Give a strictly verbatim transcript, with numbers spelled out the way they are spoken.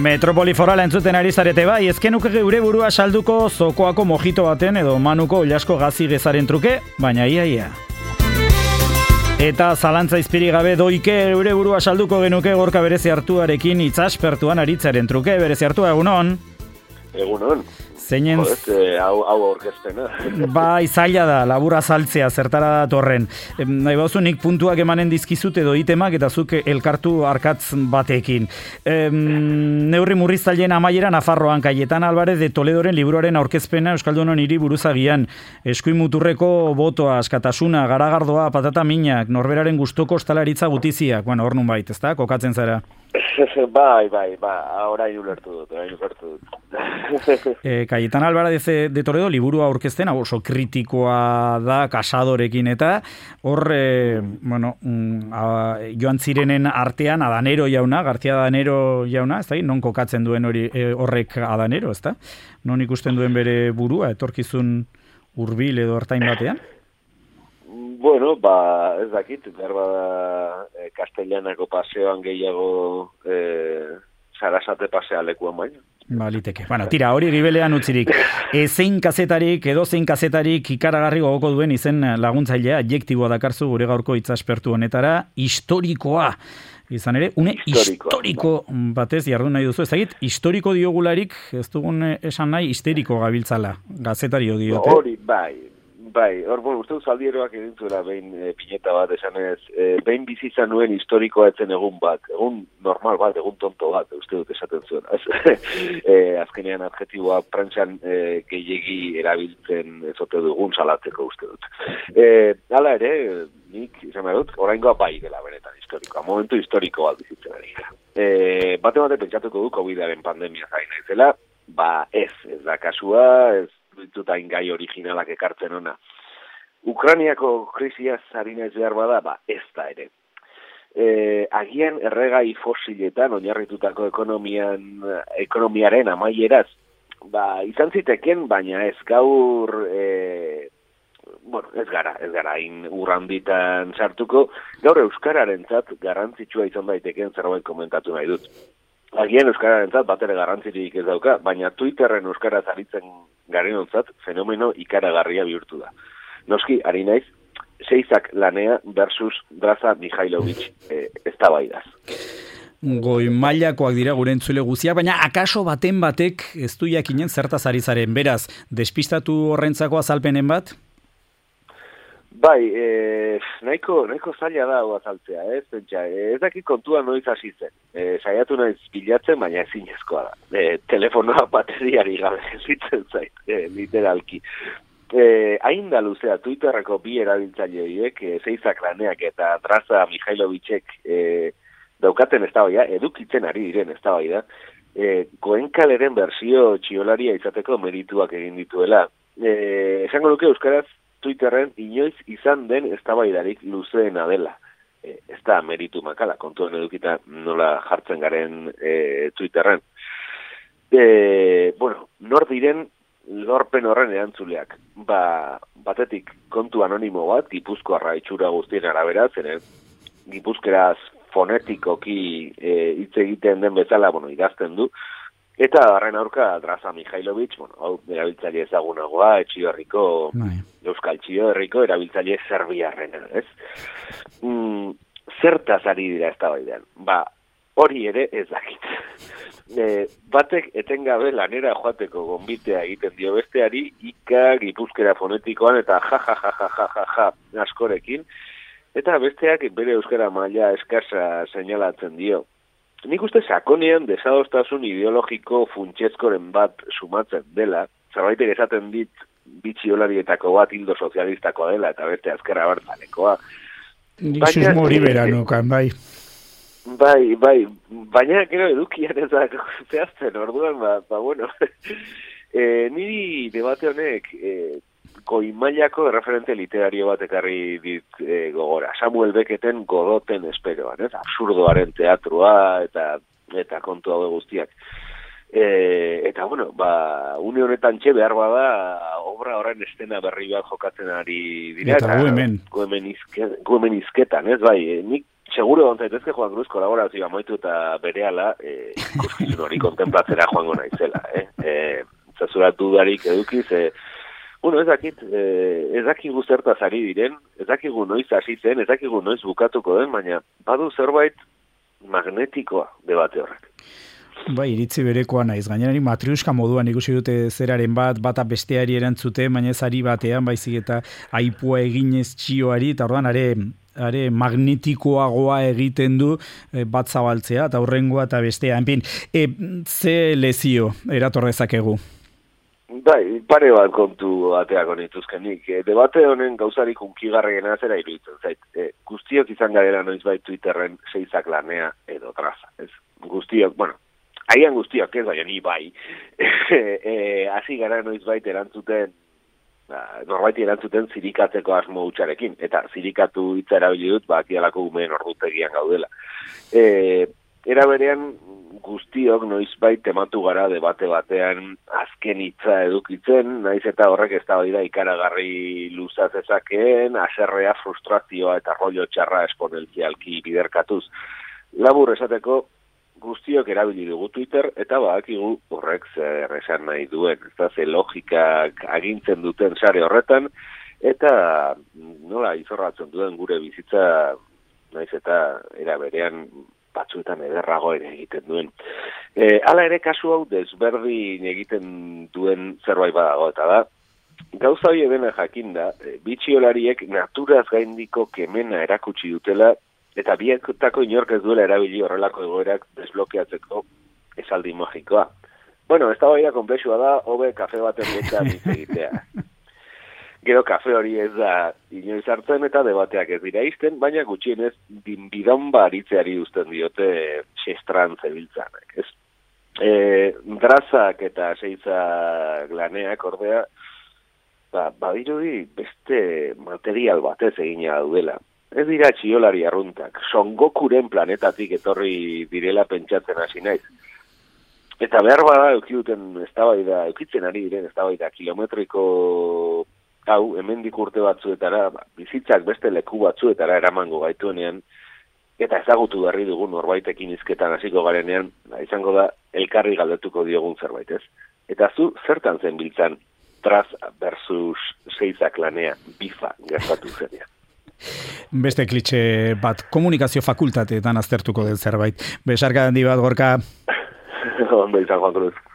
Metropoli forala entzuten ari zarete bai, ezkenuke geure burua salduko zokoako mojito baten edo manuko olasko gazi gezaren truke, baina ia ia. Eta zalantza izpiri gabe doike geure burua salduko genuke Gorka Berezi Artuarekin itzaspertuan aritzaren truke. Berezi Artua, egunon? Egunon. Zeinen... Joder, hau hau aurkezpena. Bai, zaila da, labura saltzea, zertara datorren. Nahi bauzu nik puntuak emanen dizkizut edo itemak eta zuk elkartu arkatz batekin. Em, neurri murriztaileen amaiera Nafarroan, Kaietan Alvarez de Toledoren liburuaren aurkezpena Euskaldunon hiri buruzagian. Eskuin muturreko botoa, askatasuna, garagardoa, patata minak, norberaren gustoko ostalaritza gutiziak. Bueno, hor nun bait, ezta? Kokatzen zara. Bai, bai, bai, orain ulertu dut, orain ulertu dut. e, Kaietan Alvarez de Toledo liburua aurkezten, oso kritikoa da Casadorekin eta hor, e, bueno, a, joan zirenen artean Adanero jauna, García Adanero jauna, ez da, non kokatzen duen hori e, horrek Adanero, ez da? Non ikusten duen bere burua, etorkizun hurbil edo hartain batean? Bueno, ba, ez dakit, behar bada e, Castellanako paseoan gehiago e, Sarasate pasea lekuan baina. Ba, liteke. Bueno, tira, hori gibelean utzirik. Ezein kazetarik, edo zein kazetarik ikaragarri gogoko duen izen laguntzailea, adjektiboa dakarzu gure gaurko itzaspertu honetara, historikoa. Izan ere, une historiko, historiko batez jardun nahi duzu. Ez dakit, historiko diogularik, ez dugun esan nahi, histeriko gabiltzala, gazetario diote. Hori, bai. Bai, hor, bueno, uste duz aldieroak egin zuela behin e, pineta bat, esan ez, e, behin bizizan nuen historikoa etzen egun bat, egun normal bat, egun tonto bat, uste dut esaten zuen. e, azkenean adjetiboa prantxan e, gehiegi erabiltzen ezote dugun salatzeko uste dut. E, hala ere, nik, izan behar dut, oraingoa bai dela benetan historikoa, momentu historiko bat bizitzen ari gara. E, bate bate pentsatuko du covidaren pandemia zain naizela, ba ez, ez da kasua, ez ditutain gai originalak ekartzen ona. Ukrainiako krisiaz harina ez behar bada, ba, ez da ere. E, agian erregai fosiletan oinarritutako ekonomian, ekonomiaren amaieraz, ba, izan ziteken, baina ez gaur, e, bueno, ez gara, ez gara, hain urranditan sartuko, gaur euskararentzat garrantzitsua izan daiteken zerbait komentatu nahi dut. Agian euskararentzat bat ere garrantzirik ez dauka, baina Twitterren euskaraz aritzen garenontzat fenomeno ikaragarria bihurtu da. Noski, ari naiz, seizak lanea versus Draza Mihailovic eh, eztabaidaz. Goi mailakoak dira gure entzule guzia, baina akaso baten batek ez du jakinen zertaz ari zaren. Beraz, despistatu horrentzako azalpenen bat? Bai, e, nahiko, nahiko zaila da hau azaltzea, ez? Pentsa, ez dakit kontua noiz hasi zen. E, saiatu naiz bilatzen, baina ezinezkoa da. E, telefonoa bateriari gabe ezitzen zait, e, literalki. E, hain da luzea Twitterreko bi erabiltzaileek, e, Seizak laneak eta Draza Mihailovicek e, daukaten eztabaida, edukitzen ari diren eztabaida, e, Goenkaleren bersio txiolaria izateko merituak egin dituela. E, esango luke euskaraz, Twitterren inoiz izan den eztabaidarik luzeena dela. E, ez da meritu makala, kontuan edukita nola jartzen garen e, Twitterren. E, bueno, nor diren lorpen horren erantzuleak. Ba, batetik kontu anonimo bat, Gipuzkoarra itxura guztien arabera, zeren Gipuzkeraz fonetikoki e, hitz egiten den bezala, bueno, idazten du, eta darren aurka Draza Mihailovic, bueno, hau erabiltzaile ezagunagoa, Etxio Herriko, Euskal Txio Herriko erabiltzaile serbiarrena, ez? Mm, zertaz ari dira eztabaidean? Ba, hori ere ez dakit. E, batek etengabe lanera joateko gonbitea egiten dio besteari, ika Gipuzkera fonetikoan eta ja ja ja ja ja ja ja askorekin, eta besteak bere euskara maila eskasa seinalatzen dio. Nik uste sakonean desadostasun ideologiko funtsezkoren bat sumatzen dela, zerbaitek esaten dit bitxiolarietako bat hildo sozialistakoa dela, eta beste azkerra bertzanekoa. Nik susmo hori beranokan, bai. Bai, bai, baina gero edukian ez da zehazten, orduan, ba, ba bueno, e, niri debate honek e, goimailako referente literario bat ekarri dit e, gogora. Samuel Becketen Godoten esperoan, ez? Absurdoaren teatrua eta eta kontu hau guztiak. E, eta, bueno, ba, une honetan txe behar bada obra horren estena berri bat jokatzen ari dira. Eta gu hemen. Gu hemen, izke, gu hemen izketan, ez? Bai, nik seguro ontzaitezke Juan Cruz kolaborazioa moitu eta berehala e, ikuskizun hori kontemplatzera joango naizela. Eh? E, zazura dudarik edukiz, e, bueno, ez dakit, e, ez dakigu zertaz ari diren, ez dakigu noiz hasi zen, ez dakigu noiz bukatuko den, baina badu zerbait magnetikoa debate horrek. Bai, iritzi berekoa naiz. Gainerari matriuska moduan ikusi dute zeraren bat, bata besteari erantzute, baina ez ari batean, baizik eta aipua eginez txioari, eta orduan are, are magnetikoagoa egiten du e, bat zabaltzea, eta horrengoa eta bestea. Enpin, e, ze lezio eratorrezakegu? Bai, pare bat kontu ateako nituzkenik. E, debate honen gauzarik unkigarriena zera iruditzen zait. E, guztiok izan garela noizbait Twitterren seizak lanea edo traza. Ez? Guztiok, bueno, Aian guztiak ez, baina ni bai. e, Hasi gara noizbait erantzuten, ba, norbait erantzuten zirikatzeko asmo hutsarekin. Eta zirikatu hitza erabili dut, ba, akialako umeen ordutegian gaudela. E, era berean guztiok noizbait tematu gara debate batean azken hitza edukitzen, naiz eta horrek eztabaida ikaragarri luzaz ezakeen, haserrea, frustrazioa eta rollo txarra esponentzialki biderkatuz. Labur esateko, guztiok erabili dugu Twitter, eta badakigu horrek zer esan nahi duen, ez da ze logikak agintzen duten sare horretan, eta nola izorratzen duen gure bizitza, naiz eta era berean batzuetan ederrago ere egiten duen. E, hala ere kasu hau desberdin egiten duen zerbait badago, eta da, gauza hori dena jakinda, bitxiolariek naturaz gaindiko kemena erakutsi dutela, eta bietako inork ez duela erabili horrelako egoerak desblokeatzeko esaldi magikoa. Bueno, ez da baina komplexua da, hobe kafe baten buelta hitz egitea. Gero kafe hori ez da inoiz hartzen eta debateak ez dira izten, baina gutxienez bidon baritzeari uzten diote xestran zebiltzanak. Ez? E, drazak eta seizak laneak ordea, ba, badirudi beste material batez egina daudela. Ez dira txiolari arruntak, Son Gokuren planetatik etorri direla pentsatzen hasi naiz. Eta behar bada eukiduten eztabaida, eukitzen ari diren eztabaida kilometriko hau, hemendik urte batzuetara, bizitzak beste leku batzuetara eramango gaituenean, eta ezagutu berri dugun norbaitekin hizketan hasiko garenean, izango da elkarri galdetuko diogun zerbait, ez? Eta zu zertan zen biltzan Traz versus seizak lanea bifa gertatu zenean. Beste klitxe bat, komunikazio fakultateetan aztertuko den zerbait. Besarka handi bat, Gorka. Ondo izan, Juan Cruz.